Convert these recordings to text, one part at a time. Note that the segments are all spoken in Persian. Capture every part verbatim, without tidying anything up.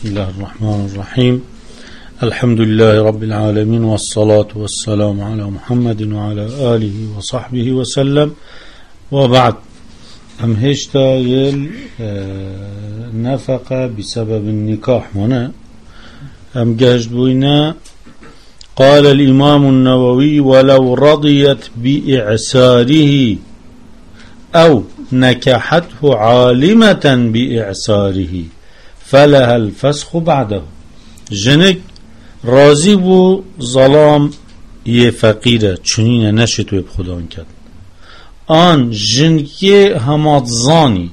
بسم الله الرحمن الرحيم. الحمد لله رب العالمين والصلاة والسلام على محمد وعلى آله وصحبه وسلم وبعد. هم هشتا يل نفقة بسبب النكاح هنا هم جهجد بوينا. قال الإمام النووي ولو رضيت بإعساره أو نكحته عالمة بإعساره فلها الفسخ بعده. جنك راضی بو ظلام یه فقیره چنین نشتوی بخدا کرد آن جنکی همات زانی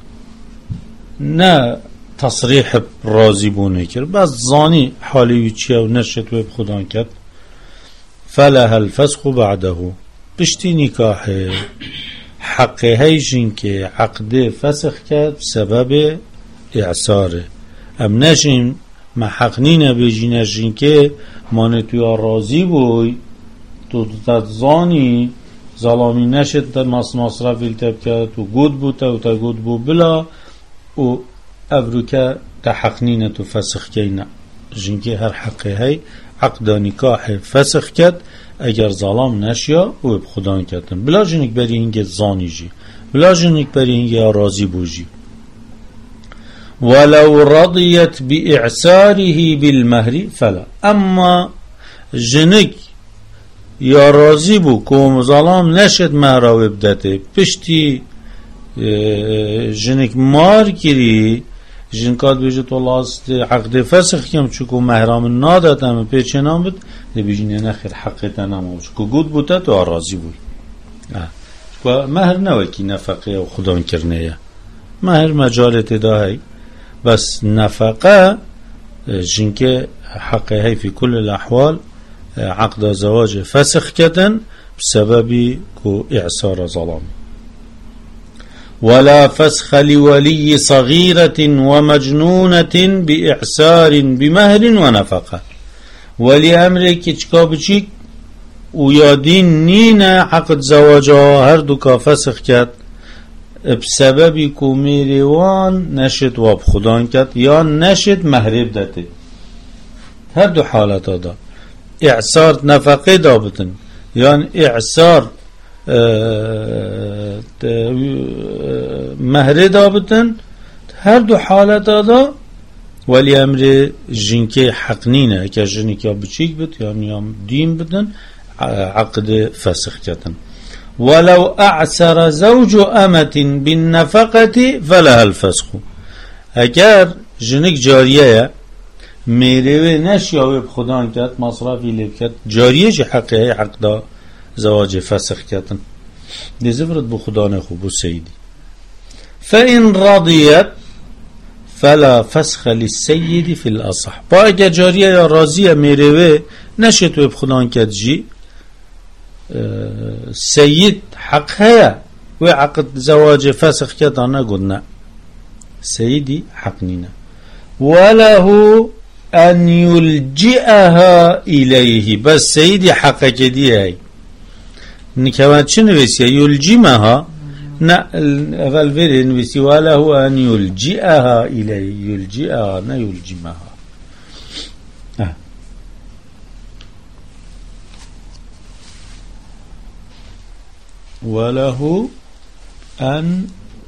نه تصریح راضی بو نکر بس زانی حالی چیه و نشتوی بخدا کرد فلها الفسخ بعده بشتی نکاح حقه های جنکی عقد فسخ کرد سبب اعساره. ام نشیم ما حق نینه بجینه جنکه مانه توی راضی بوی تو تزانی ظلامی نشد در مصرف التب کرد تو گود بود و تا گود بود بلا و ابرو که تا حق نینه تو فسخ کنه جنکه هر حقه های عقد نکاح فسخ کرد اگر ظلام نشیا و بخدا کردن بلا جنک بری اینگه زانی جی بلا جنک بری اینگه راضی بوجی. ولو رضيت بإعساره بالمهر فلا. اما جنك يا راضي بو كوم ظلام نشد مهره و بدته پشتی جنك مار كري جنكات بيجت والله است عقد فسخ كم چكو مهرام نادتم پیچنام بد بيجين نخير حقيقتا نمو چكو گود بوده تو راضي بو و مهر نوكي نفقه و خدا کرنه مهر مجالت داهي بس نفقه جنكه حقه هي في كل الأحوال عقد زواج فسخ كدن بسبب كو إعسار ظلام. ولا فسخ لولي صغيرة ومجنونة بإعسار بمهر ونفقه. ولي أمريكي تشكابچيك ويادين نينا عقد زواجها هر دوكا فسخ كد بسبب کو میریوان نشد واب خدان کرد یا نشد محرب داده هر دو حالت دا اعصار نفقه دا بتن یا اعصار مهر دا بتن هر دو حالت دا ولی امر جنکه حق نینه که جنک یا بچیک بت یا نیام دیم بتن عقد فسخ کردن. ولو أعسر زوج أمة بالنفقة فلها الفسخ. اگر جنك جارية ميري نشيا بخدان كات مصرفي لبكت جارية جي حقه حق دا زواج فسخ كاتن دي زفرت بخدان خوب سيدي. فإن رضيت فلا فسخ للسيد في الأصح. با اگر جارية راضية ميري نشيت بخدان كات جي سيد حق هيا وعقد زواج فسخ كده نقولنا سيدي حق نينا وله أن يلجئها إليه بس سيدي حق كدي هاي نكوان شنو بس يلجمها نا أول فيرين بس وله أن يلجئها إليه يلجئها نا يلجمها آه. وله أن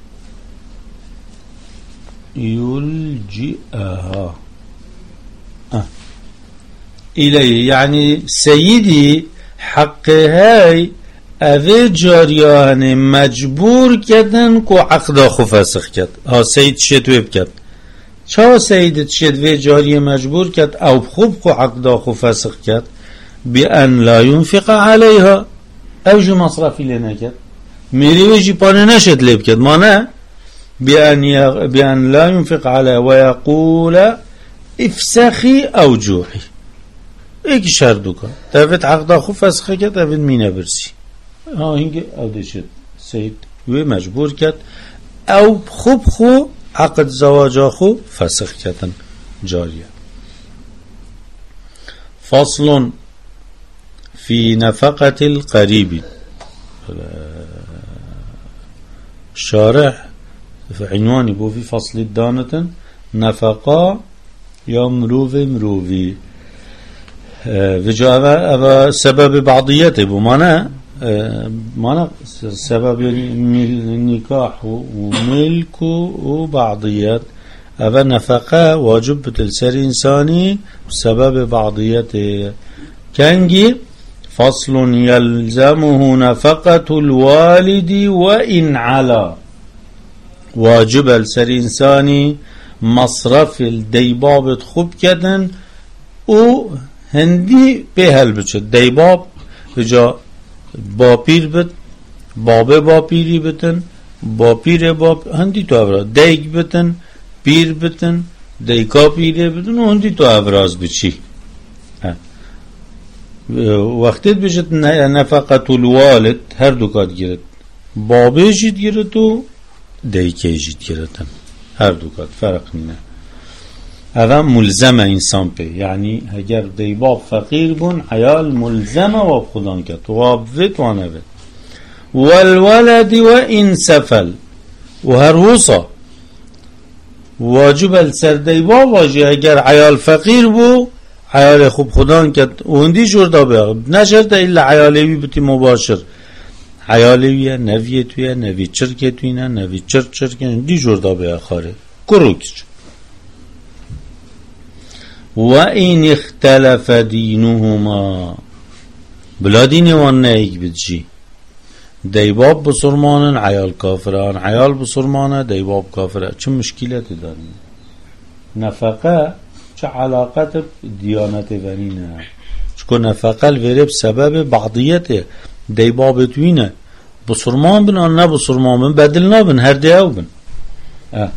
يلجئها آه. إليه يعني سيدي حق هاي أذي جاريان مجبور كدن كو عقد خو فسخ كد ها سيد شتوي بكد چا سيد شتوي جاري مجبور كد أو خوب كو عقد خو فسخ كد بأن لا ينفق عليها او جو مصرفی لنا کرد میری جی پانه نشد لیب کرد مانه بیان, یغ... بیان لا ينفق على ويقول افسخی او جوحی ایک شردو که تفت عقدا خو فسخه کرد تفت مینه برسی ها هنگه او دشد سید وی مجبور کرد او خوب خو عقد زواجا خو فسخ کردن جاریه. فصل في نفقة القريب. شارح في عنواني بو في فصل الدانة نفقة یا مروف مروفی وجا اوه سبب بعضیته بو مانا مانا سبب نکاح و ملک و بعضیت اوه نفقه واجب بتلسر انسانی سبب بعضیته کنگی فصل يلزمه نفقة الوالد وإن علا واجب السر انسانی مصرف الدیباب خوب کردن او هندی به هل بچه دیباب بجا با پیر بد بابه با پیری بتن با پیر با هندی تو افراز دیگ بتن پیر بتن دیگا پیره بتن و هندی تو افراز بچی وقتی بجد نفقت الوالد هر دو کات گیرد بابه جید گیرد و دیگه جید گیردن هر دو کات فرق نینه اوه ملزم انسان پی یعنی اگر دیباب فقیر بون حیال ملزم و خودان کد وابوت و نوت والولد و این سفل و هر وصا واجب السر دیباب واجه اگر حیال فقیر بو حیال خوب خودان کد و هندی جوردا بیاغ نشرده ایلا حیالوی بتی مباشر حیالویه نویه تویه نوی چرکه توینه نوی چرک چرکه هندی جوردا بیاغ خاره کروکش وَإِنِ اخْتَلَفَ دِينُهُمَا بلا دین وان نیک بدجی دیباب بسرمانن عیال کافران عیال بسرمانه دیباب کافره چه مشکلاتی داریم نفقه چه علاقت دیانت ونینه چکو نفقه الوره بسبب بعضیته دیباب توینه بسرمان بن آن نه بسرمان بن بدل نبن هر دیو بن اه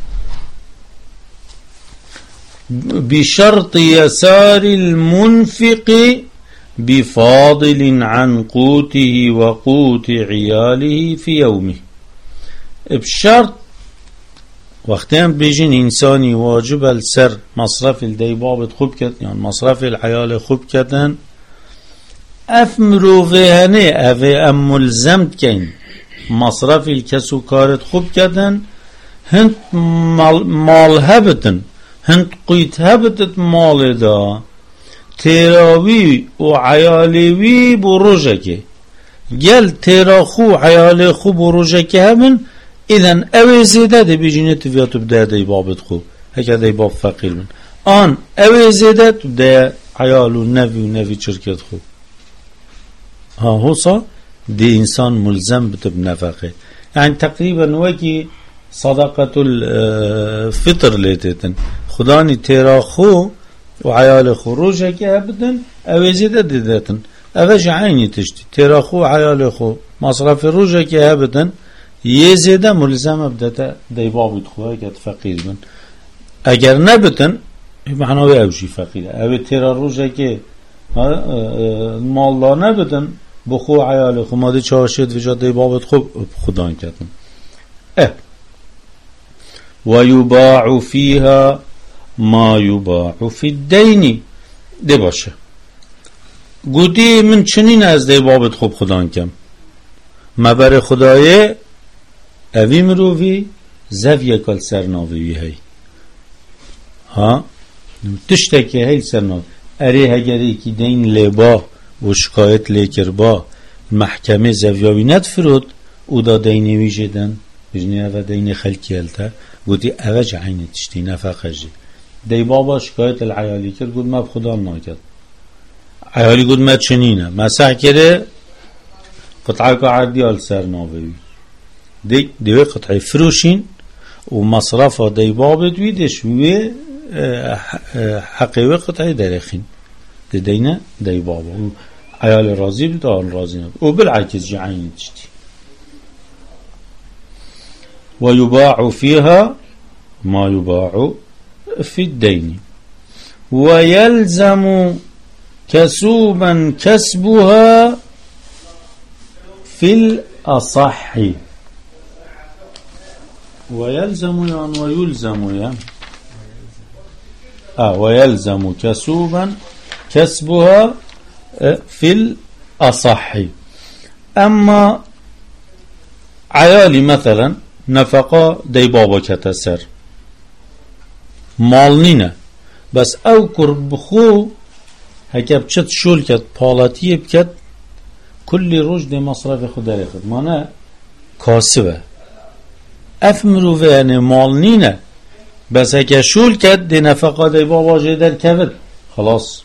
بشرط يسار المنفق بفاضل عن قوته وقوت عياله في يومه بشرط وقتين بيجين انساني واجب السر مصرف الديباب خوب كتن يعني مصرف العيال خوب كتن افمرو فيهنه اوه ام ملزمت كين مصرف الكسو كارت خوب كتن هنت مال هبتن هند قیت هبتت مال دا تراوی و عیالوی بروجه که گل تراخو عیال خو بروجه که همین اذن اوی زیده ده بیجینه تفیاتو بده ده بابت خو هکه ده باب فقیر من آن اوی زیده ده عیال و نوی و نوی چرکت خو ها حوصا ده انسان ملزم بته بنفقه یعنی تقریبا وکی صدقة الفطر لیتتن خدانی تیرا خو و عیال خو روژه که بدن اوزیده دیدتن اوش عینی تشتی تیرا خو و عیال خو مصرف روژه که بدن یه زیده ملزم بدتا دیبابید خواه که فقیر من اگر نبتن معناوی اوشی فقیره او تیرا روژه که مالله نبتن بخو عیال خو ماده چهاشید وجا دیبابید خو خدان کردن اه ويباع فيها ما يباع في الدين ده باشه گویی من چنین از دیبابت خوب خدان کم مبر خدایه اوی مروی زویه کل سرناوی هی ها تشتکی هی سرناوی اره هگری که دین لبا و شکایت لیکر با محکمه زویاوی ندفرود او دا دینوی جدن بجنه او دین خلکی هلتا گویی اوج عینی تشتی نفقه جی دی بابا شکایت العیالی کرد گود ما بخدا ناکد عیالی گود ما چنینه مسح کرده قطعه که عردی آل سر ناوی دی دیوی قطعه فروشین و مصرفه دی بابا دوی دشوی حقیقه قطعه درخین دی دینه دی بابا عیال راضی بود آن راضی نبود و بالعکس جی عینی تشتی ويباع فيها ما يباع في الدين ويلزم كسوبا كسبها في الأصح ويلزم يعني ويلزم يعني آه ويلزم كسوبا كسبها في الأصح أما عيالي مثلا نفقه دی بابا کته سر مال نینه بس او کرد بخو هکه بچت شول کد پالاتی بکد کلی روش دی مصرف خود داره خود مانه کاسبه اف مروفه یعنی مال نینه بس هکه شول کد دی نفقه دی بابا جه در کود خلاص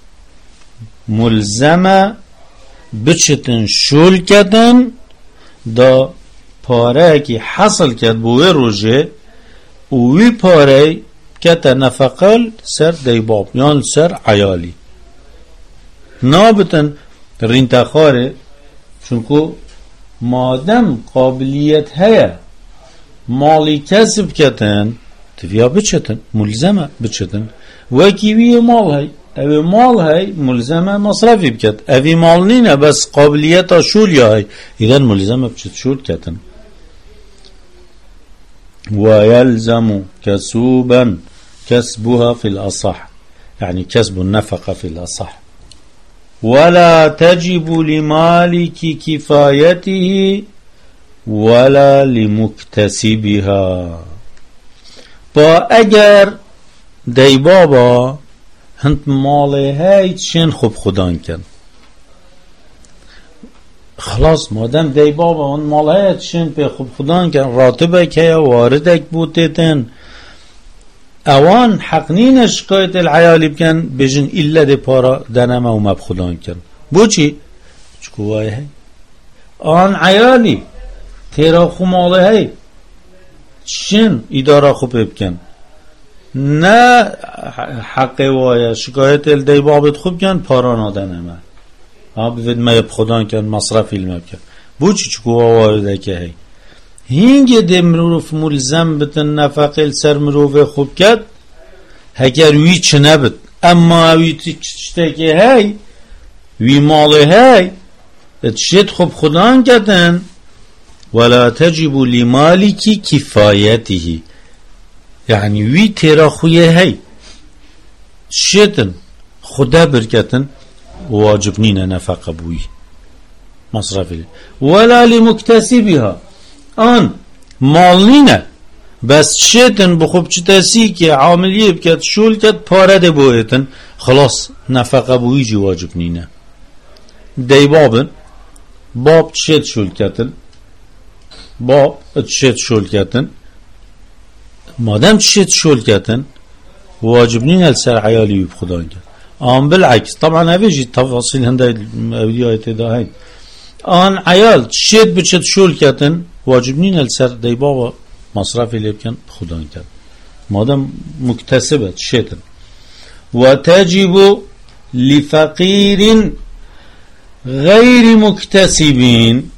ملزمه بچتن شول کدن دا پاره که حاصل کد بوی روژه اوی پاره کت نفقل سر دی باب یان سر عیالی نابتن رینتخاره چونکو مادم قابلیت هیا مالی کسب کتن تفیا بچتن ملزمه بچتن وکیوی مال هی اوی مال هی ملزمه مصرفی بکت اوی مال نینه بس قابلیت شول یا هی ایدن ملزمه بچت شول کتن ويلزم كسوبا كسبها في الأصح يعني كسب النفقة في الأصح ولا تجب لمالك كفايته ولا لمكتسبها با اگر دی بابا هند ماله های چین خوب خودان کن خلاص مادم دی بابا اون ماله چین به خوب خودان کن راتبه که واردک بودتن اوان حق نین شکایت العیالی بکن بجن ایلا دی پارا دنمه و مب خودان کن بو چی؟ چکوهای هی آن عیالی تیرا خو ماله هی چین اداره خوب بکن نه حق وای شکایت ال دی بابت خوب کن پارا نادنمه ها بفید ما خودان کن مصرف علم کن بو چی چکوها وارده که هی هینگه دی مروف ملزم بتن نفقه سر مروف خوب کد هگر وی چه نبت اما وی تشته که هی وی ماله هی اتشید خوب خودان کدن ولا تجب لمالك كفايته يعني وی تیرا خویه هی شیطن خدا برکتن واجب نینه نفقه بوی مصرفی ولا لمكتسبها آن مال نینه بس شیطن بخوب چتاسی که عاملیه بکت شول کت پارده بویتن خلاص نفقه بوی جی واجب نینه دی بابن باب شیط شول کتن با چشت شول کردن مادام چشت شول کردن واجب نین السر عیالی بی خدا کرد آن بالعکس طبعا هفیجی تفاصیل هنده اولیایت داهین آن عیال چشت بچت شول کردن واجب نین السر دی بابا مصرفی لیب کن خدا کرد مادام مکتسبه چشتن و تجب لفقیر غیر مکتسبین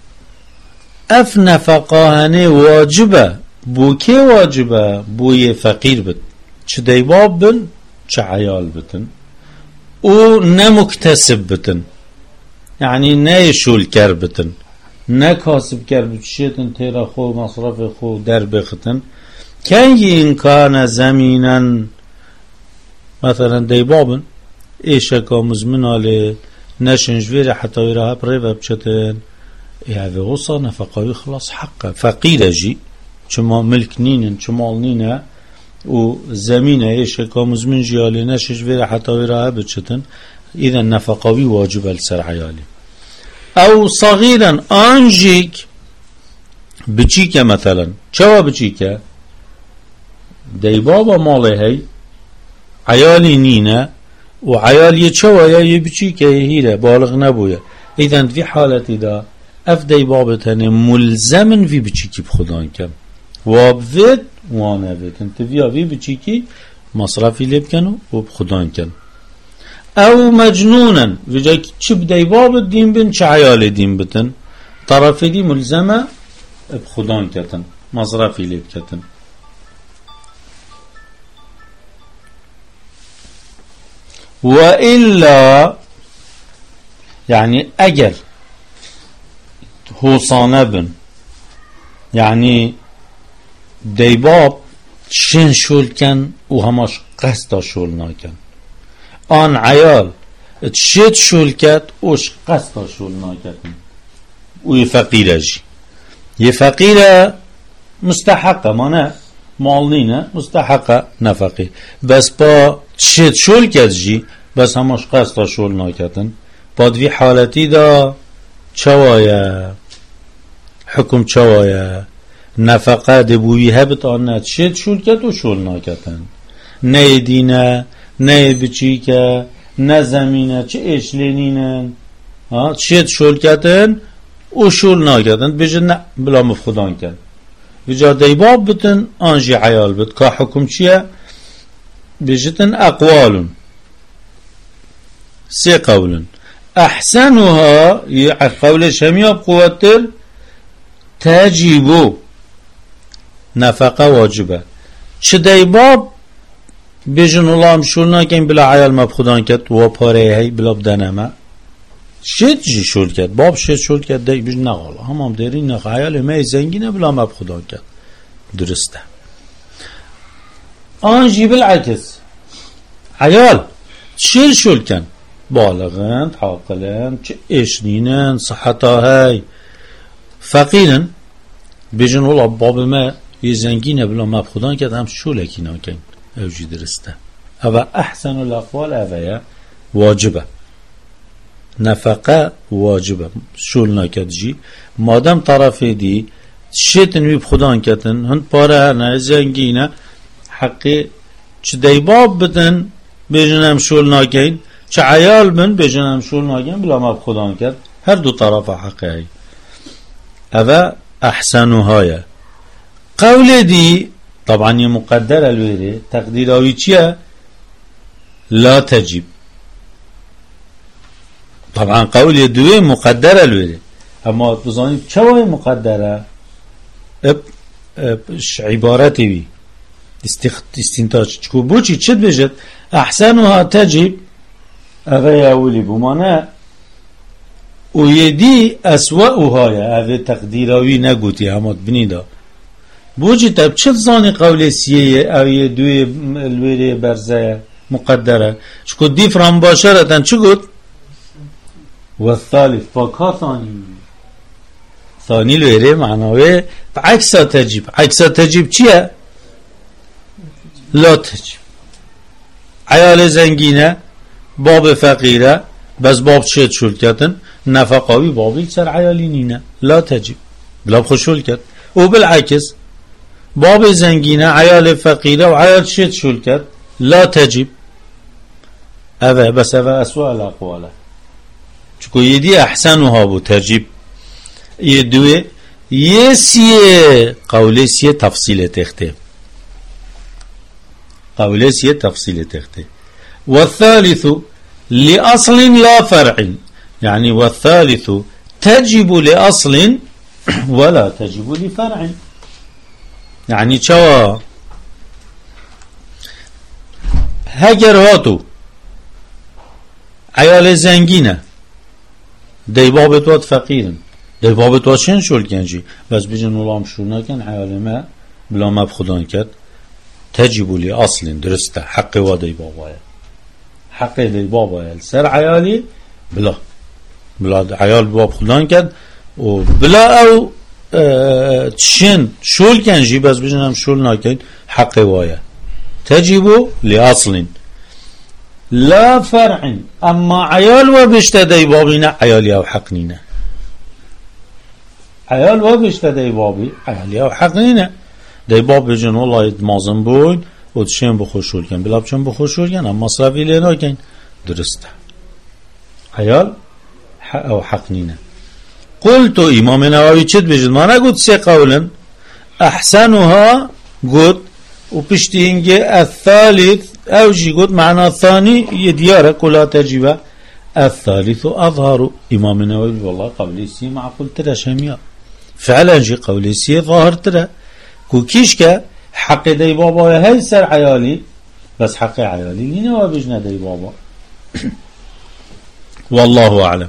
اف نفقاهنه واجبه بو که واجبه بوی فقیر بد چه دیباب بن چه عیال بتن او نمکتسب بتن یعنی نه شول کر بتن نه کاسب کر بچیتن تیرا خو مصرف خو در بختن کن این کان زمینن مثلا دیبابن ایشکا مزمن آلی نشنجویر حتی ویره هب ریوه بچتن يعني غصة نفقه خلاص حقه فقير جي چما ملك نينن چمال نينه و زمينه ايش كامزمن جيالي نشش ويرا حتى ويرا بچتن اذا نفقوي واجب السر عيالي او صغيرا انجيك بچيك مثلا چوا بچيك دي بابا ماله هي عيالي نينه و عيالي چوا يا بچيك هيره بالغ نبويه اذا في حالتي دا افدی بابتنه ملزمن وی بچی کی بخودان کن وابوید وانه ویدن تویا وی بچی کی مصرفی لیب کنو و بخودان کن او مجنونن ویجا چی بدی بابت دین بین چه عیال دین بتن طرفی دی ملزمه بخودان کتن مصرفی لیب کتن و الا یعنی اگر حوصانه بن یعنی دیباب چین شول کن و هماش قصد شول ناکن آن عیال چید شول کد اوش قصد شول ناکن و یه فقیره جی یه فقیره مستحقه مانه مال نینه مستحق نفقه بس با شد شل کد جی بس هماش قصد شل ناکتن بادوی حالتی دا چوایا حکم چوایا نفقه دبوی هبت آنه شد شل کد و شل ناکتن نه دینه نه بچی که نه زمینه چه اشلینینن شد شل کتن و شل ناکتن بجه نه بلا مفخدان کن بجا دیباب بتن آنجی عیال بت که حکم چیه بجتن اقوالون سه قولن احسنها قولش همیاب قوتر تجیبو نفقه واجبه چه دیباب بجن الله هم شل ناکن بلا عیال مبخودان کد و پاره هی بلا بدنمه شد جی شل کد باب شد شل کد دی بجن نقالا هم هم دیری نخ عیال می زنگینه بلا مبخودان کد درسته آنجی بالعکس عیال شل شل کن بالغن عاقلن چه اشنینن صحتا های فقیرن بجن الله باب ما زنگینه بلا مبخودان کد هم شلکی ناکن اوجی درسته او احسن الاقوال اوه واجبه نفقه واجبه شل ناکد جی مادم طرف دی شیطن وی بخودان کتن هند پاره هرنه زنگینه حقی چه دیباب بدن بجنم شل ناکین چه عیال بن بجنم شل ناکین بلا ما بخودان کت هر دو طرف حقی اوه احسنو های قول دی طبعا یه مقدر الویره تقدیر آوی چیه لا تجیب طبعا قول دوی مقدر الویره اما بزانید چه وای مقدره اب عبارتی بی استنتاج چکو بوچی چید بجد احسنها تجیب اوه اولی بمانه و یدی اسوأوهای اوه تقدیر آوی نگوتی همات بنیده بوجی تب چه زانی قول سیه اوی دوی الویره برزه مقدره چکو دیف رام باشرتن چه گود؟ و الثالث فاکا ثانی ثانی الویره معناوه عکسا تجیب عکسا تجیب چیه؟ لا تجیب عیال زنگینه باب فقیره بس باب شد شل کتن نفقاوی بابی سر عیالی نینه لا تجیب بلا بخشول کت و بالعکس باب زنگینه عیال فقیره و عیال شد شل کت لا تجیب اوه بس اوه اسوأ الاقواله چکو یدی احسنوها بو تجیب یدوه یه سیه قوله سیه تفصیل تخته قوله سیه تفصیل تخته والثالث لأصل لا فرع يعني والثالث تجب لأصل ولا تجب لفرع يعني چوا هگر هاتو عیال زنگینه دی بابت واد فقیرن دی بابت واد شن شل کنجی بس بجن اولام شل نکن عیال ما بلا مبخودان کد تجب لأصل درسته حق و دی بابایه حق دی بابایه سر عیالی بلا بلا عیال باب خودان کد و بلا او شن شل کنجی بس بجنم شل نکن حق وایه تجب لأصل لا فرع اما عیال و بشته دی بابی نه عیالی او حق نینه عیال و بشته دی بابی عیالی او حق نینه دی باب بجن والله مازم بود و شن بخوشول کن بلا بچن بخوشول کن اما مصرفی لینا کن درسته عیال او حق نینه قلتو امام نووی چید بجد ما نگود سه قولن احسنها گود و پشتی اینگه الثالث او جی گود معنا الثانی یدیاره کلا تجیبه الثالث اظهر امام نووی والله قولی سی معقول تره شمیا فعلا جی قولی سی ظاهر تره کو کیش که حق دی بابا هی سر عیالی بس حق عیالی نینه و بجنه دی بابا والله اعلم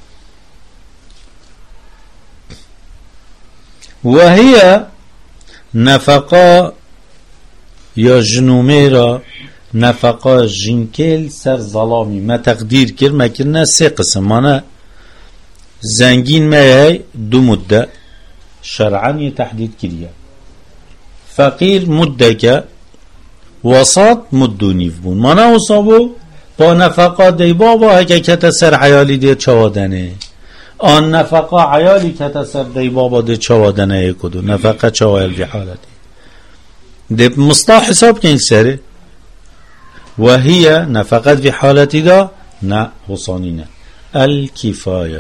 وهي نفقا یا جنومه را نفقا جنکل سر ظلامی ما تقدیر کر ما کرنه سه قسم مانه زنگین ما دو مده شرعا تحدید کریه فقیر مدکه وسط مدونیف بون مانا وصابو با نفقا دیبا با اگه کتا سر عیالی دید چوادنه آن نفقا عیالی کتا سر دیبا با دید چوادنه کدو نفقا چوایل بی حالتی دید مصطاح حساب کن سره و هي نفقت في حالتي دا نا حصانينا الكفاية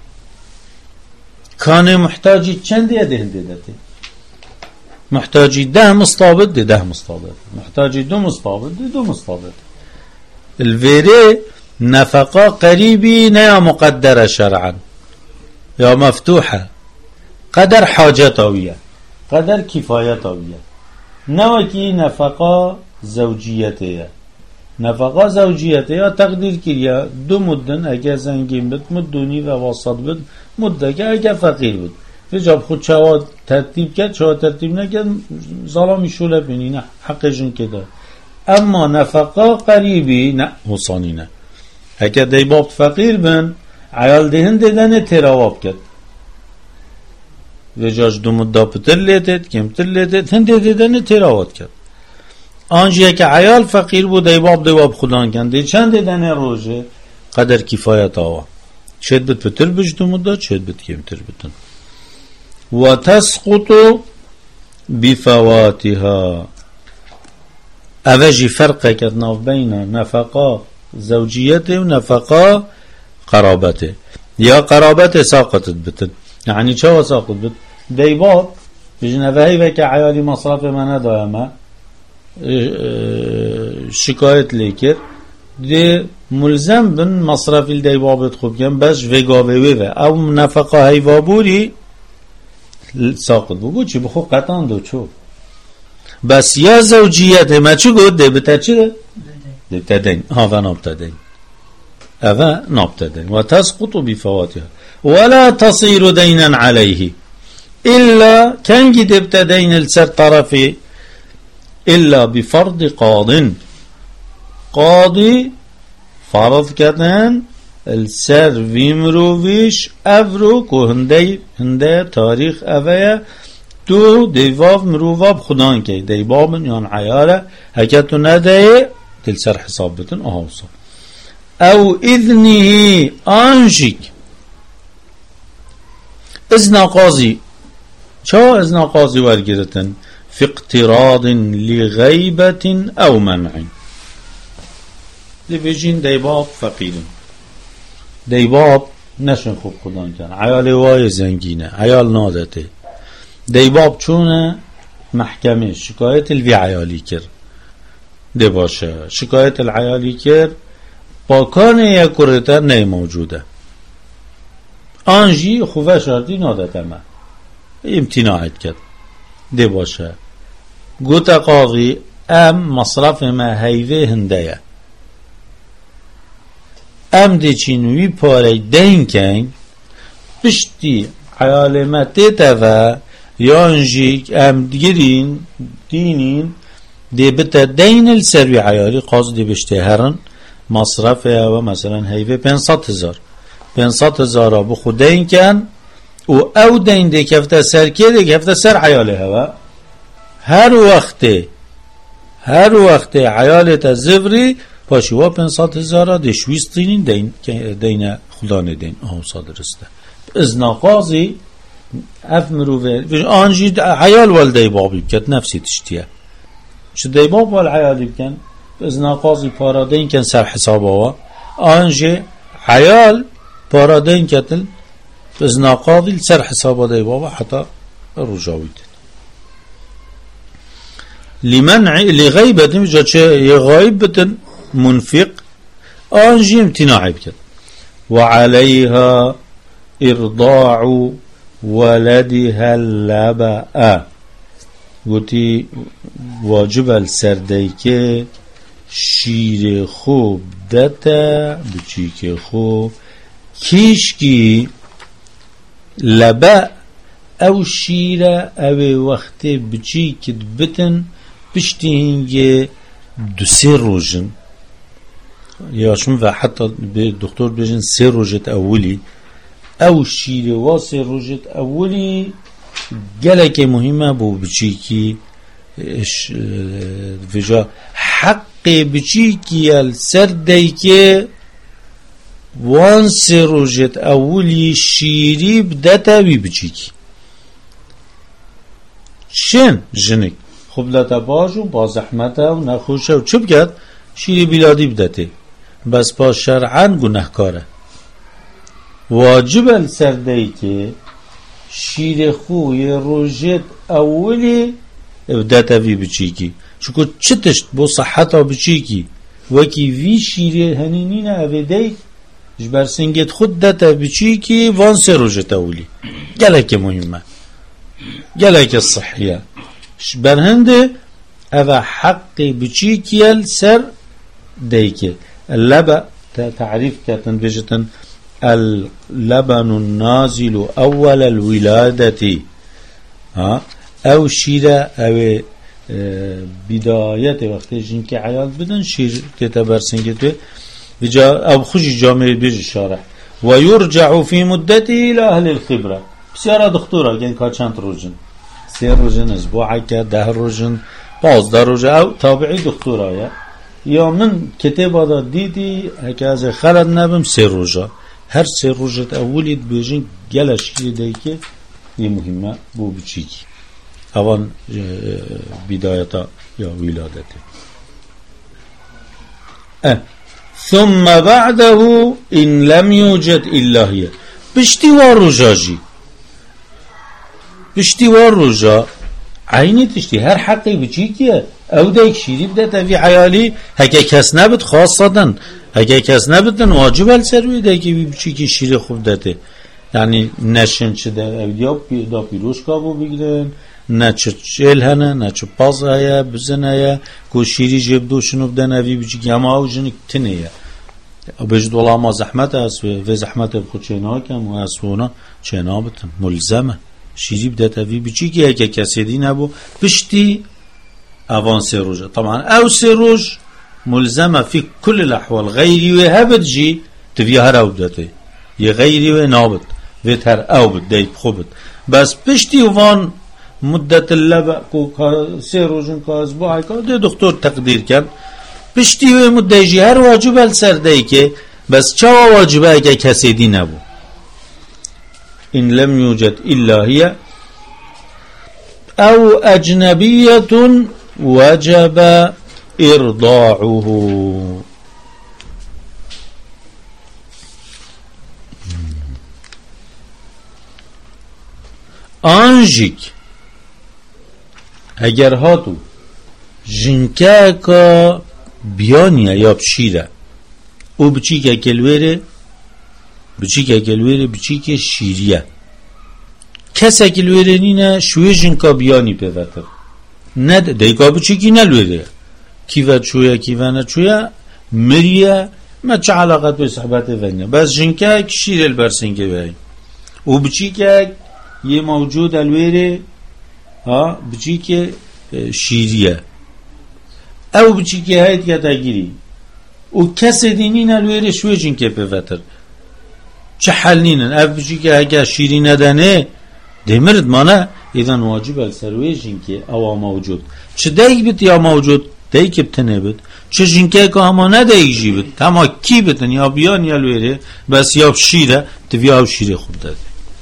كان محتاجي چند يده هنددته محتاجي ده مستابد ده ده مستابد محتاجي دو مستابد ده دو مستابد الفيري نفقة قريبي نيا مقدرة شرعا يا مفتوحة قدر حاجتاوية قدر كفايتاوية نوكي نفقة زوجيتية نفقه زوجیته یا تقدیر کریا دو مدن اگه زنگین بود مدونی و واسط بود مده که اگه فقیر بود رجاب خود چوا ترتیب کرد چوا ترتیب نکرد ظلامی شوله بینی نه حقشون که دار اما نفقه قریبی نه حسانی نه اگه دیباب فقیر بن عیال دهن دیدن تراواب کرد رجاج دو مده پتر لیتید کمتر لیتید هنده دیدن تراواب کرد آنجایی که عیال فقیر بود دیباب دیباب خودان کنده چند دیدنه روزه قدر کفایت آوا شاید بد پتر بجدو مدد شاید بد کمتر بتن و تسقط بفواتها اوجی فرق کردنا بین نفقه زوجیته و نفقه قرابته یا قرابته ساقطت بتن یعنی چه ساقط بت دیباب بجنوهی و که عیالی مصرف منه دائمه شکایت لیکر ده ملزم بن مصرف الدیبابت خوب کن بس وگاوه و او نفقه هیوابوری ساقط بگو چی بخو قطعان دو چو بس یا زوجیت ما چو گود ده بتا چی ده ده بتدین ها و نابتدین او نابتدین و تسقط بفواتها ولا تصير دينا عليه إلا كان جد ابتدين السر طرفي إلا بفرض قاض قاضي فرض كتن السر ويمروفيش أفرو كو هنده هنده تاريخ أفيا تو ديواب مروفاب خدان كي ديبابن يان عيالة هكتو نده تل سر حساب بتن أهوصا أو إذنه أنجيك إذن قاضي شو إذن قاضي ورقرتن في اقتراض لغيبة أو منع دي بيجين ديباب فقير ديباب نشن خوب خدان كان عيال واي زنگينه عيال نادته ديباب چونه محكمه شكاية الوي عيالي كر دي باشه شكاية العيالي كر باكان يكورتا ني موجوده آنجی خوبه شرطی نادته ما امتناعت کرد دی باشه گوتا قاضی ام مصرف ما هیوه هنده ام دی چینوی پاره دین کن پشتی عیالمتی تفا یانجی ام دیگرین دینین دی بتا دین السروی عیالی قاضی دی بشتی هرن مصرف و مثلا هیوه پنصد هزار پنصد هزار بو خود دین کن و او دین دی کفته سر که دی کفته سر عیاله هوا هر وقت هر وقت عیالت زفری پاشی و پنصد هزار دی شویستینین دین دین خدانه دین آه صادرسته ازنا قاضی اف مروفه آنجی عیال والدی بابی کت نفسی تشتیه چه دی باب والعیالی بکن ازنا قاضی پارا دین کن سر حساب آوا آنجی عیال پارا دین کتل ازنا قاضی سر حساب دی بابا حتی رجاوید لمنع لغيبة مجد شيء غائبة منفق آنجي امتناع بكت وعليها إرضاع ولدها اللباء قلتي واجب السرديك شير خوب دتا بچيك خوب كيشكي لباء او شيرة او وقت بچيك بتن بشتی هنگه دو سه روزن یا شما و حتی به دکتر بجن سه روزت اولی او شیره و سه روزت اولی گله که مهمه بو بچی که اش وجا حق بچیکی السر دیکه وان سروجت اولی شیری بدتا بی بچیکی شن جنک خب لتا باجو با زحمته و نخوشه و چه بگد شیری بلادی بدته بس با شرعن گناهکاره واجب السر دیکه شیر خوی روجت اولی بدتا بی بچیکی چون چه تشت بو صحتا بچیکی وکی وی شیری هنینین اویدی جبر سنگت خود دتا بچیکی وان سروجت اولی گلک مهمه گلک الصحیه جبر هنده اوه حق بچیکی السر دیکه اللبا تعریف کتن بجتن اللبن النازل اول الولادتی ها او شیره او بداية وقت جنك عيال بدن شير تتبرسنجته بجا أو خشي جامعي بيجي شارح ويرجع في مدته إلى أهل الخبرة بسيارة دكتورة يعني كاشانت روجن سير روجن أسبوع كا ده روجن باز ده روجن أو تابعي دكتورة يا يا من كتاب هذا ديدي هكذا خلد نبم سير روجا هر سير روجة أولي بيجين جل شيء ديكي دي مهمة بو بتشيكي اوان بداية يا ولادته اه. ثم بعده إن لم يوجد إلا هي باشتوار رجاجي باشتوار رجا عيني تشتي هر حقي بچيكيه او دايك شيري بدأت في عيالي هكا كاس نبت خاصة هكا كاس نبت واجب السروي دايكي بچيكي شيري خوب داته يعني نشن شده او دياب دا پیروش کابو بگیرن نه چه چل هنه نه چه پاز هیا بزن هیا که شیری جب دوشنو بدن اوی بچی که همه او جنک تنه هیا بجد والله ما زحمت هست و زحمت بخود چینا کم و هست و اونا چینا بتن ملزمه شیری بدت اوی بچی که اگه کسی دی نبو بشتی اوان سه روژه طبعا او سه روژ ملزمه فی کل الاحوال غیری و هبت جی تبیه هر او بدته یه غیری و نابد ویت هر او بد دیت خوبت بس پشتی وان مدت اللبا کو سه روزن کا اسبوع کا ده دکتر تقدیر کرد پشتی و مدت جی هر واجب السر دی که بس چا واجبه که کسی دی نبو ان لم يوجد الا هي او اجنبیه وجب ارضاعه آنجیک اگر هاتو جنکه که بیانیه یا بشیره او بچی که کلویره بچی که کلویره بچی که شیریه کسا کلویره نینه شوی جنکه بیانی پیوتر ند دیگه بچی که نلویره کیوه چویه کیوه نچویه مریه ما چه علاقت به صحبت ونگه بس جنکه که شیر البرسنگه بایی او بچی که یه موجود الویره ها بچی که شیریه او بچی که هایت که تاگیری او کس دینین الویره شوی جن که پیوتر چه حل نینن او بچی که اگه شیری ندنه دمرد مانه ایدن واجب السروی جن که او موجود چه دیگ بیت یا موجود دیگ بتنه بیت چه جن که که اما ندیگ جی بیت تما کی بیتن یا بیان یا الویره بس یا شیره تبیا او شیره خود داده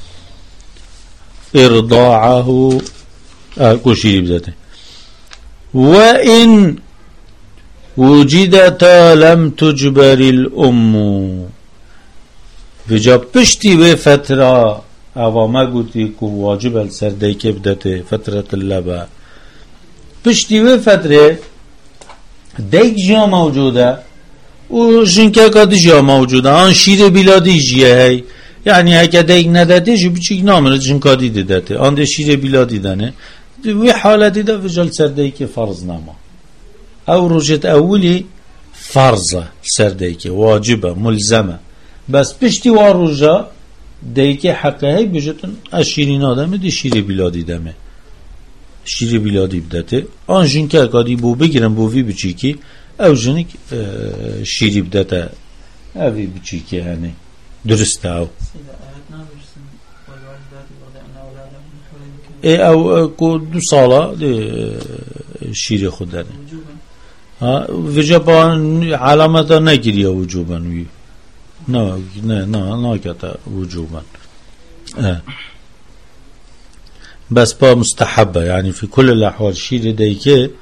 ارضاعه كوشيري بذاته وإن وجدتا لم تجبر الأم بجا پشتی و فترة اواما قوتي كو واجب السردي كبدته فترة اللبا پشتی و فترة دیگ جا موجوده و جنکه قد جا موجوده آن شیر بلادی جیه هی یعنی اگه دیگ نداده جو بچیک نامره جنکه دیده داده آن ده شیر بلادی دانه وی حالتی ده وجل سردهی که فرض نما او رجت اولی فرضه سردهی که واجبه ملزمه بس پشتی وار رجا دهی که حقه هی بجتن اشیرین آدمه ده شیر بلادی دمه شیر بلادی بدته آن جنکه قدی بو بگیرن بو وی بچیکی او جنک شیری بدته اوی بچیکی هنه درسته او ای او کو دو ساله شیر خود داره وجبا علامت نگیری وجوبا وی نه نه نه نه کتا وجوبا بس با مستحبه يعني في كل الأحوال شير ديك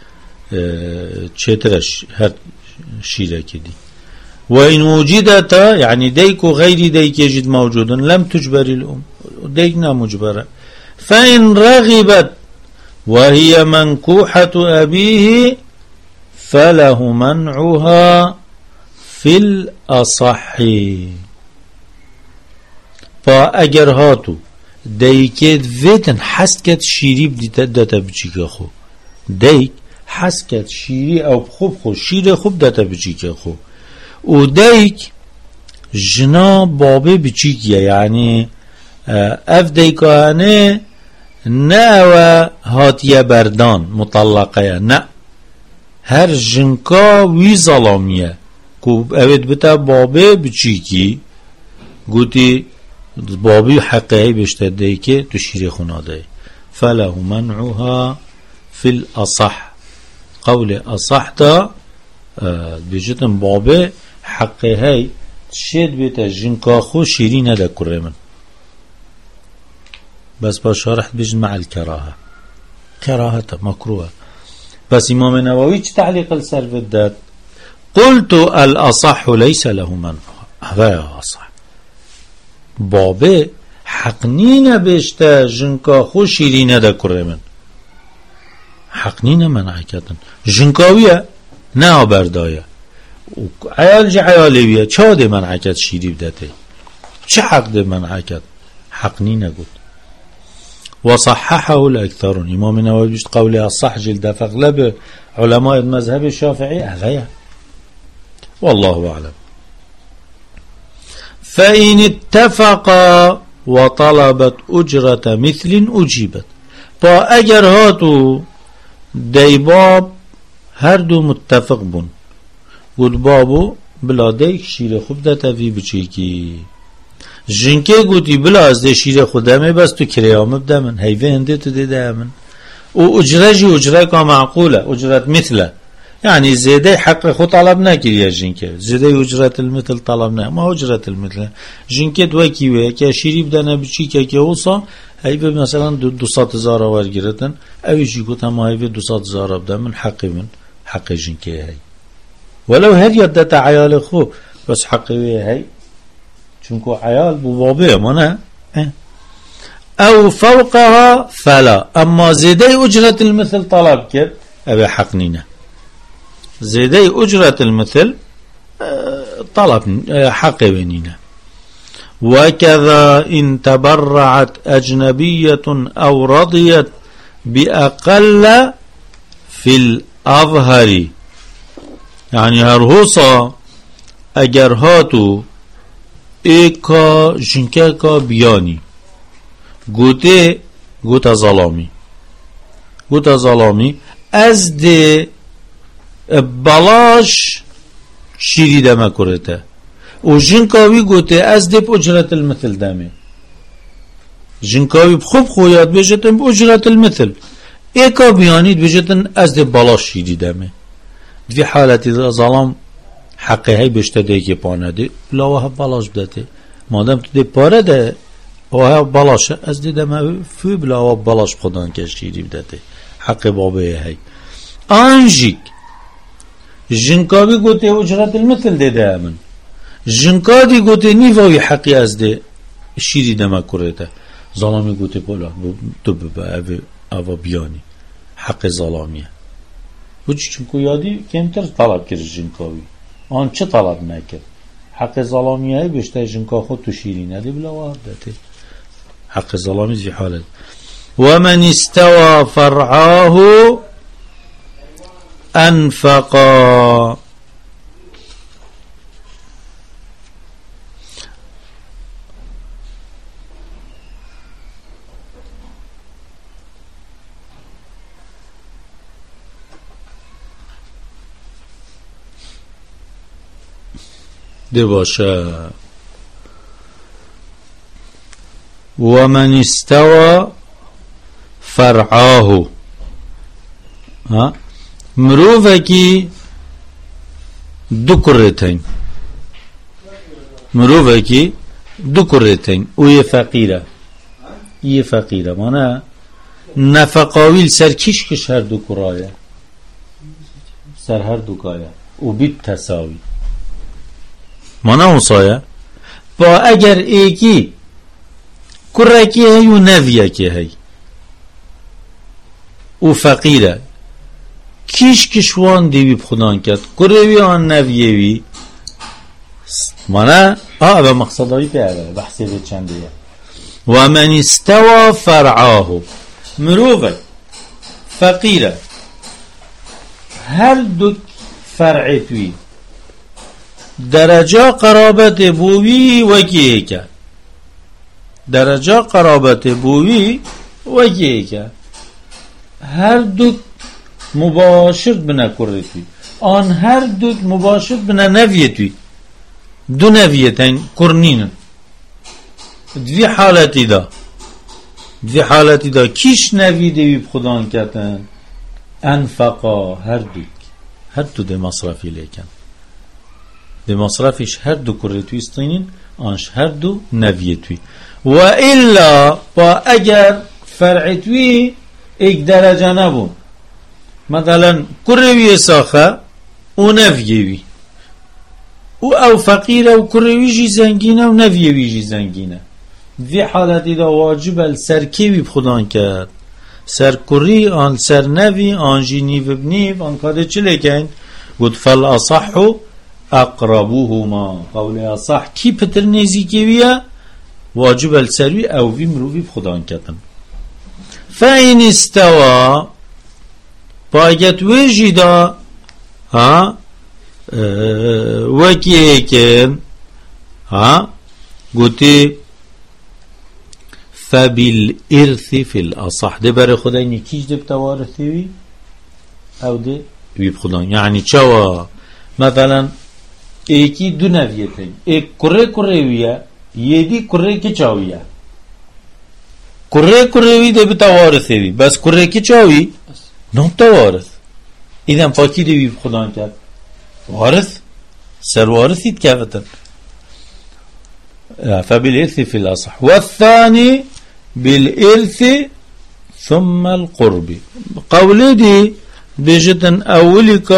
تشترش هر شيرة كدي وإن وجدت يعني ديك وغير ديك يجد موجودا لم تجبر الأم ديكنا مجبرة فإن رغبت وهي منكوحة أبيه فله منعها في الأصح فأجر هاتو دیکت ویتن حس کت شیری بدیت داتا بچیک خو دیک حس کت شیری او خوب خو شیر خوب داتا بچیک خو و دیک جنا بابه بچیکیه یعنی اف دیکانه نه و هاتیه بردان مطلقه نه هر جنکا وی ظلامیه که اوید بتا بابه بچیکی گوتی بابي حقه بيشتدي كي تشيري خناده فله منعها في الأصح قول أصح تا بيجتن بابي حقه هاي تشيد بيتا جنكا خو شيري ندا كرمن بس بشارح بيجن مع الكراهة كراهة مكروه بس إمام النووي تعليق السلف الدات قلت الأصح ليس له منعها هذا أصح بابه حق نینه بشته جنکا خو شیرینه ده کره من حق نینه منع کردن جنکاویه نه بردایه عیال جه عیالویه چه ده منع کرد شیری بدته چه حق ده منع کرد حق نینه گود وصححه الاكثرون امام نووي بيشت قوله الصح جلد فاغلب علماء المذهب الشافعي هذا والله اعلم فإن اتفقا وطلبت أجرة مثل أجيبت با اگر هاتو دیباب هر دو متفق بون گود بابو بلا دیک شیر خوب ده تفی بچیکی جنکه گودی بلا از ده شیر خودمه بس تو کریامه بدمن هیوه هنده تو ده دهمن و اجره جی اجره که معقوله اجرت مثله يعني زيادة حق خو طلب ناكر يا جنكه زيادة أجرة المثل طلب نا ما أجرة المثل جنكه دوكي ويا شيري بدنا بشيكه كوصا هاي مثلا دوصات زارا ورجرتن أو يجي قلت هم هاي دوصات زارا بدا من حق من حق جنكه هاي ولو هر يدت عيال خو بس حق هاي چونكو عيال ببابه منا أو فوقها فلا أما زيادة أجرة المثل طلب كر أبي حق نينا زيدي أجرة المثل طلب حق بنينا وكذا إن تبرعت أجنبية أو رضيت بأقل في الأظهر يعني هرهوصا أجرهاتو إيكا جنكاكا بياني قوتي قوتا ظلامي قوتا ظلامي أزدي بلاش شیری دمه کرده و جنکاوی گوته از دب اجرت المثل دمه جنکاوی بخوب خویاد بجتن باجرت المثل ایکا بیانید بجتن از دب بلاش شیری دمه في حالة ظلام حقه هی بشته ده که پانه ده بلاوه بلاش بدته مادم تو ده پاره ده وها بلاش از ده دمه فی بلاوه بلاش خودان که شیری بدته حق بابه هی آنجیک جنکاوی گوته اجرت المثل ده ده امن جنکادی گوته نیوی حقی از ده شیری دمه کرده ظلامی گوته بلا تو ببه او بیانی حق ظلامیه و چونکو یادی کمتر طلب کرد جنکاوی آن چه طلب نکرد حق ظلامیه بشته جنکا خود تو شیری نده بلا وردته حق ظلامی زی حالت ومن استوى فرعاه انفقا ده باشه ومن استوى فرعاه ها مروفكي دو كرتين مروفكي دو كرتين وهي فقيرة هي فقيرة مانا نفقاويل سر كيش كش هر دو كرايا سر هر دو كايا و بيت تساوي مانا مصايا با اگر ایکی کرکی هی و نویکی هی و فقیره کیش کشوان دیوی بخودان کرد کروی آن نویوی مانا آه با مقصدهایی پیاره بحثی به چنده و من استوى فرعاه مروفه فقیره هر دو فرعتوی درجه قرابت بوی وکی که درجه قرابت بوی وکی که هر دو مباشر بنا کرتوی آن هر دو مباشر بنا نویتوی دو نویتین کرنین دوی حالتی دا دوی حالتی دا کیش نوی دیوی بخودان کتن انفقا هر دو هر دو ده مصرفی لیکن ده مصرفش هر دو کرتوی استینین آنش هر دو نویتوی و الا با اگر فرعتوی ایک درجه نبون مثلا کروی ساخه و نویوی او او فقیره و کروی جی زنگینه و نویوی جی زنگینه وی حالتی دا واجب السرکیوی بخودان کرد سر کری آن سر نوی آن جی نیو بنیو آن کاده چه لیکن گود فل اصحو اقربوهما قول اصح کی پتر نزیکیویه واجب السروی او وی مروی بخودان کردن فاین استوا باید ویجی دا ها وکیه که ها گوتی فبالارث فی الاصح ده برای خدا اینی کیش ده بتوارثی او ده وی بخودان یعنی چوا مثلا ایکی دو نویتن ایک کره کره ویه یدی کره که چاویه کره کره وی ده بتوارثی وی بس کره که چاوی نم توارث ایدن پاکی ده وی بخودان کرد وارث سر وارثید که فتن فبالارث في الأصح والثاني بالإرث ثم القرب قولي دي بجتن أولك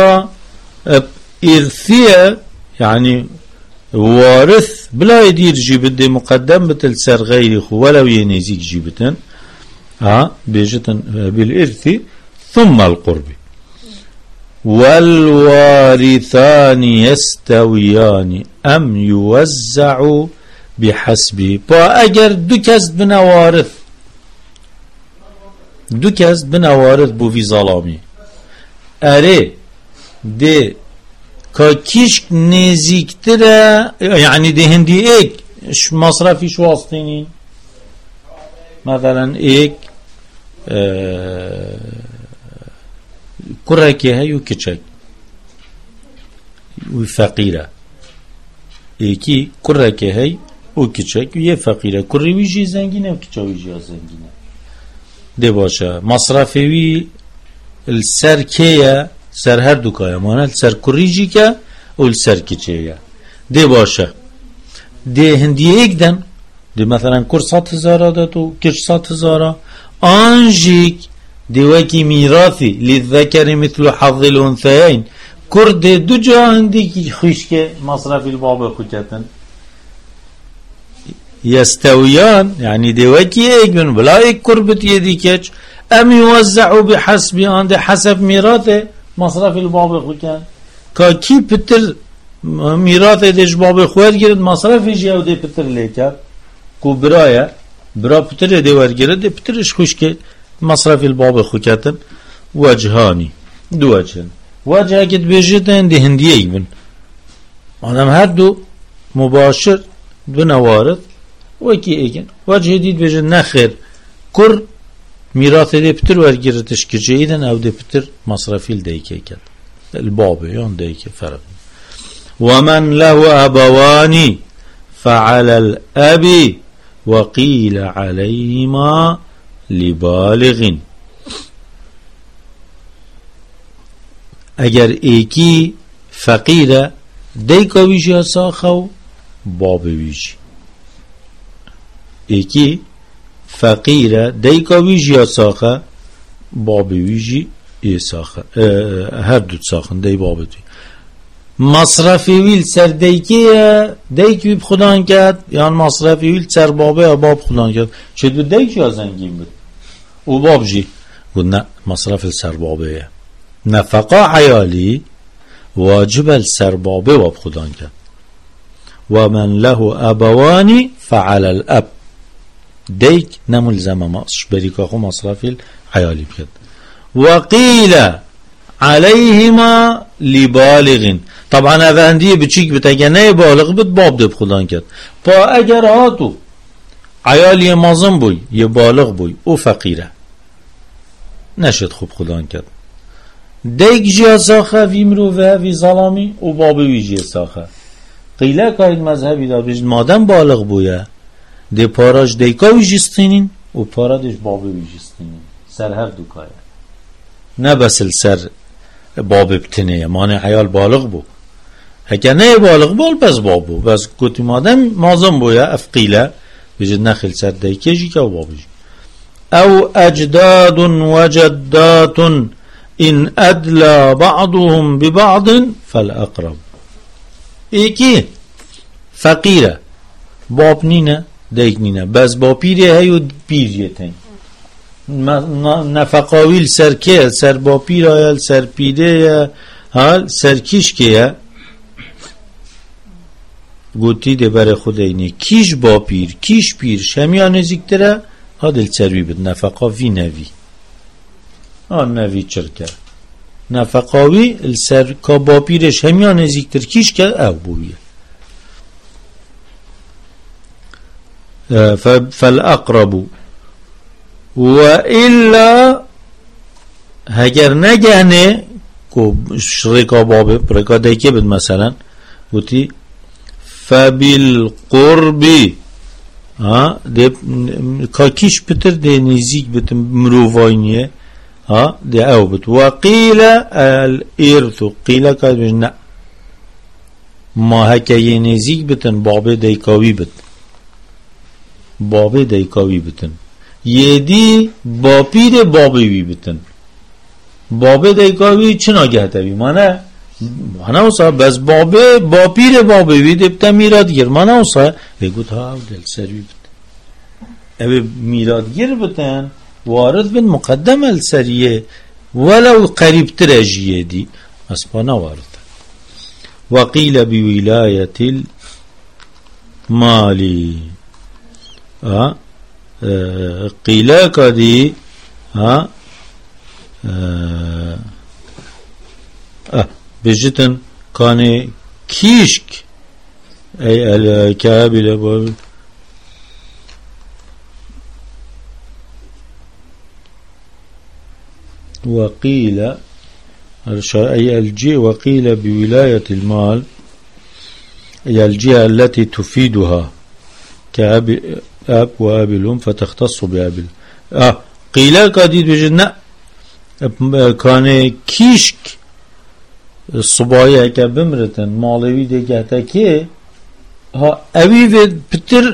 إرثية يعني وارث بلا يدير جيبت مقدم بتل سر غيري ولو ينزيك جيبتن ها بجتن بالإرث ثم القرب والوارثان يستويان أم يوزعوا بحسبه با اگر دو کس بنا وارث دو کس بنا وارث بو وی ظلامی اره ده که کیش نزیکتره یعنی ده هندی ایک مصرفیش واسطینی مثلا ایک کرکی هی و کچک و فقیره ایکی کرکی هی او کچک یه فقیره کروی جی زنگینه و کچاوی جی زنگینه ده باشه مصرفی السر کیه سر هر دو کایه مانه السر کری جی که و السر کچیه ده باشه ده هندیه ایک دن ده مثلا کر سات هزاره ده تو کش سات هزاره آنجیک ده وکی میراثی لذکر مثل حظ الانثیین کر ده دو جا هندی که خوش که مصرفی الباب خوکتن يستويان يعني دوكي ايك من بلا ايك كربت يدي كيش ام يوزعوا بحسب عند حسب ميراثه مصرف الباب خوكان كا كي بتر ميراثه ديش باب خوار گرد مصرف جاو دي بتر ليكا كو برايا برا بتر دي ور گرد بترش خوش كي مصرف الباب خوكاتن وجهاني دو وجهن وجه كد بيجتن دي هندي ايك من مادام هر دو مباشر دو نوارث وکی ایگن وجه دید بجن نخیر کر میراث دی پتر ورگیرتش کجه ایدن او دی پتر مصرفیل دیگه کد البابه یون دیگه فرق ومن له ابوانی فعلى الاب وقيل عليهما لبالغ اگر ایکی فقیره دیکا ویجی ساخه و باب ویجی ایکی فقیره دیکا ویجی ساخه باب ویجی ای ساخه هر دو ساخن دی باب دوی مصرفی ویل سر دیکیه دیک ویب خودان کرد یا مصرفی ویل سر بابه باب خودان کرد چه دو دیک یا زنگین بود او باب جی گفت نه مصرف سر بابه نفقه عیالی واجب سر بابه باب خودان کرد و من له ابوانی فعل الاب دیک نملزم ماش بریکا خو مصرفی عیالی کرد وقیل علیهما لبالغ طبعا افندی بچیک بتگه نه بالغ بود باب دب خودان کرد پا اگر هاتو عیالی مازم بوی یه بالغ بوی او فقیره نشد خوب خودان کرد دیگ جیا ساخه وی مروفه وی ظلامی او باب وی جیا ساخه قیله که این مذهبی دا بجد مادم بالغ بویه دی پاراش دیکا وی جستینین او پارا دیش باب وی جستینین سر هر دو کاره نه بسل سر باب بتنه مانه عیال بالغ بو اگر نه بالغ بول پس باب بو بس گوتی مادم مازم بویه افقیله بجد نخل سر دیکه جی که او باب جی او اجداد وجدات ان ادلا بعضهم ببعض فالاقرب ایکی فقیره باب نینه دیک نینه بس با پیره هیو پیر جتن نفقاویل سر که سر با پیر آیل سر پیره حال سر کیش که گوتی ده بر خود اینه کیش با پیر کیش پیر شمیا نزیکتره ها دل سروی بد نفقاوی نوی آن نوی چرکه نفقاوی السر که با پیرش همیا نزیکتر کیش که او بویه فالاقربو و الا هگر نگهنه که شرکا بابه رکا دیگه بد مثلا گوتی فبالقربی ها ده کاکیش بتر ده نزیک بتر مروفاینیه ها ده او بت وقیل الارث قیل که نه ما هکه نزیک بتن بابه دیکاوی بت بابه دیکاوی بتن یدی با پیر بابه وی بتن بابه دیکاوی چنا گهتوی مانه مانه اوسا بس بابه با پیر بابه وی دبتا میراد گیر مانه اوسا بگو تا دل سروی بتن اوه میراد گیر بتن وارد بن مقدم السریه ولو قریب ترجیه دی اسپانا وارد وقیل بولایت المالی اه قیله کدی اه اه بجتن کانه کیشک ای الکابل باب وقيل أي الجي وقيل بولاية المال هي الجهة التي تفيدها كأب أب وأب الأم فتختص بأب آه قيل قديد بجنة كان كيشك الصبايا كبمرة مالوي دي جهتكي ها أبي بتر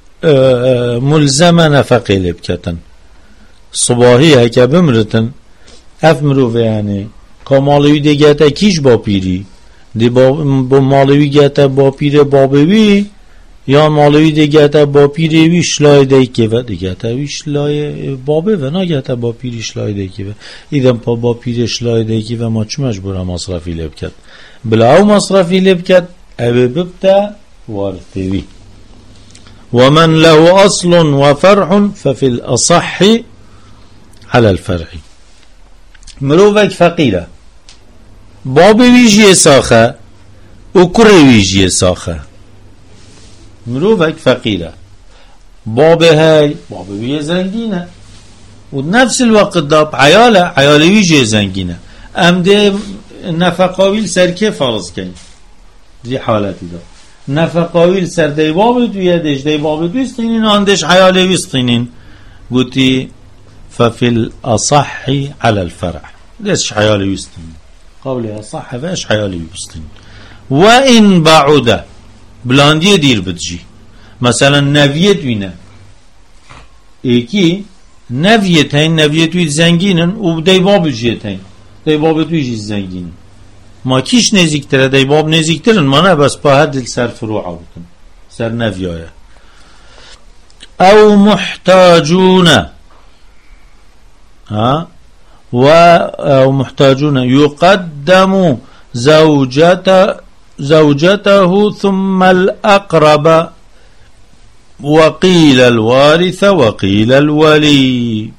ملزمة نفقه لبكتن صباهي كبمرة اف مروفه یعنی که مالوی دیگه تا کیش با پیری دی با, با مالوی دیگه تا با پیر بابوی یا مالوی دیگه تا با پیری ویش لای دیگه و دیگه تا ویش لای بابه و نگه تا با پیریش لای دیگه و ایدن پا با پیرش لای دیگه و ما چه مجبورم مصرفی لب کد بلا او مصرفی لب کد او ببتا وارتوی ومن له اصل وفرع ففي الاصح على الفرع مروفک فقیره باب ویجی ساخه و کر ویجی ساخه مروفک فقیره باب های باب ویجی زنگینه و نفس الوقت داب عیاله عیال ویجی زنگینه ام ده نفقاویل سر که فرض کنی دی حالتی دا نفقاویل سر دی باب دویه دیش دی باب دوی استینین آندش عیال وی استینین گوتی ففي الأصح على الفرع ليش عيالي يستمع قولها صح فاش حيالي بستين. وإن بعد بلاندية دير بتجي مثلا نفيت وينا ايكي نفيت هين نفيت ويد زنجينن وبداي باب جيت هين داي باب تويجي زنجينن ما كيش نزيكتره داي باب نزيكترن ما نه بس با هدل سر فروعه بكن سر نفيايا. او محتاجون ها و او محتاجون يقدم زوجته زوجته ثم الأقرب وقيل الوارث وقيل الولي.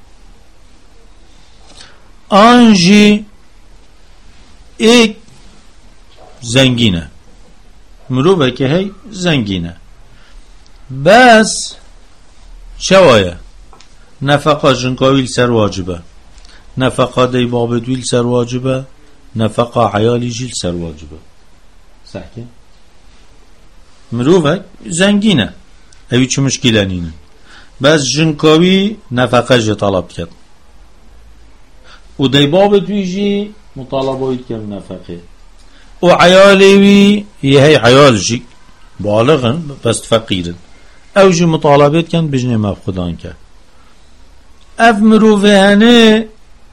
انجي ايك زنجينة مروبة كهي زنجينة بس شوايا نفقه جنكاويل سر واجبه نفقه دي بابدويل سر واجبه نفقه عيالي جيل سر واجبه صحكي مروفك زنگينه اوي چه مشكله نينه بس جنكاوي نفقه جي طلب كد و دي بابت ويجي مطالبه يتكم نفقه و عيالي يهي عيال جي بالغن بس فقيرن او جي مطالبات كان بجنه مفقودان كد اف مروفه هنه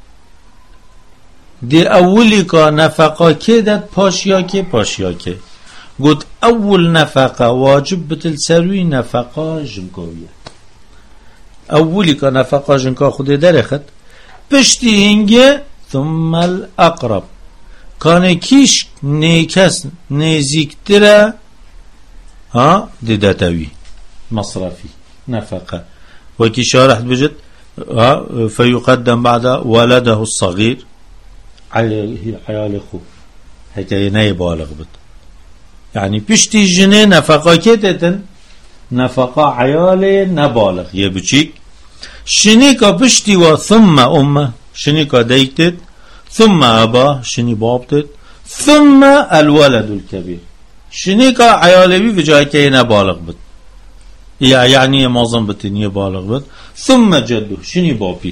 دي اولی که نفقه که داد پاشیا که پاشیا که گفت اول نفقه واجب بتل سروی نفقه جنکاویه اولی که نفقه جنکا خوده درخت پشتی هنگه ثم الاقرب کانه کیش نیکس نیزیکتره ها دیدتوی مصرفی نفقه وكي شارح بجد فيقدم بعد ولده الصغير على حيال خو حكاية ناي بالغ بد يعني بشتي جنة نفقة كتتن نفقة عيال نبالغ يبجيك شنيكا بشتي وثم أمه شنيكا ديكتت ثم أباه شني بابتت ثم الولد الكبير شنيكا عيال بي بجاي كي نبالغ بد يعني معظم بتنية بالغ بد ثم جده شني بابير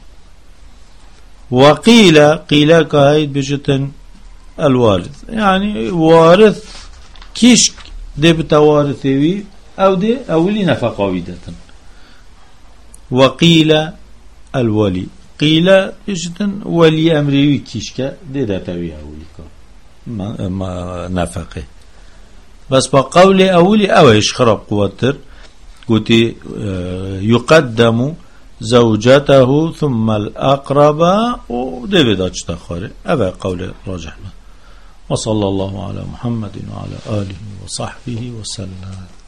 وقيل قيل كايد بجتن الوارث يعني وارث كيش دي بتوارثي او دي اولي نفقاوي دتن وقيل الولي قيل بجتن ولي امري كيشكا دي دتوي اوليكا ما, ما نفقه بس بقول اولي اويش خرب قوتر قلت يقدم زوجته ثم الأقرب ودي بدأت تخاري أبا قول راجحنا وصلى الله على محمد وعلى آله وصحبه وسلم.